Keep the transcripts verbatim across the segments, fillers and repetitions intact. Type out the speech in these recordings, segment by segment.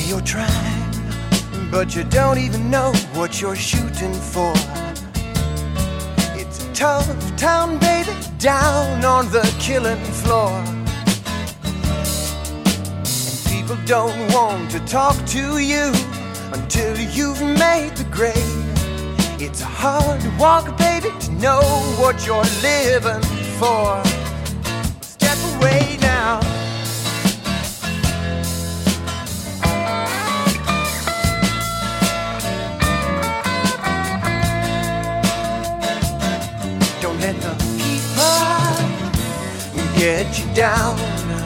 You're trying, but you don't even know what you're shooting for. It's a tough town, baby, down on the killing floor. And people don't want to talk to you until you've made the grade. It's a hard walk, baby, to know what you're living for. Step away now. Don't let the people get you down.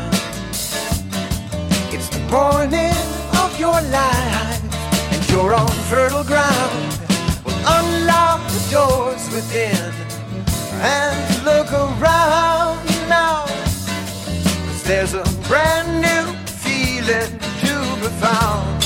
It's the morning of your life, and you're on fertile ground. Unlock the doors within and look around now, 'cause there's a brand new feeling to be found.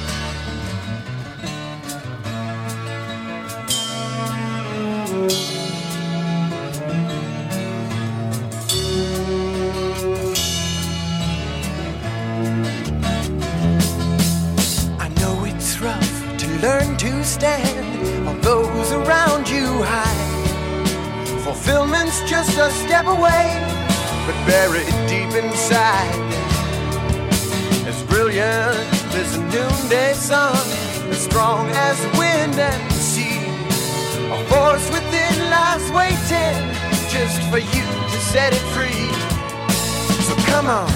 I know it's rough to learn to stand while those around you hide. Fulfillment's just a step away, but buried deep inside. As brilliant as a noonday sun, as strong as the wind and the sea. A force within lies waiting just for you to set it free. So come on.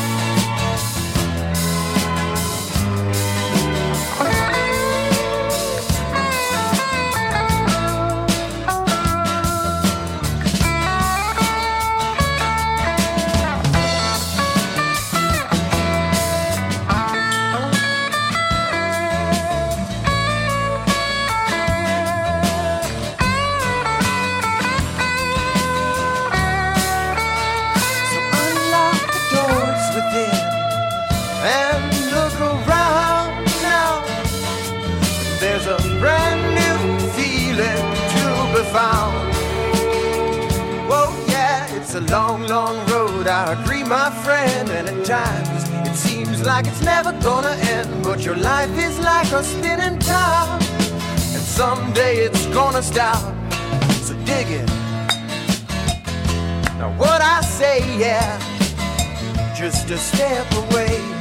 And look around now. There's a brand new feeling to be found. Whoa, yeah, it's a long, long road, I agree, my friend. And at times it seems like it's never gonna end, but your life is like a spinning top, and someday it's gonna stop. So dig it. Now what I say, yeah, just a step away.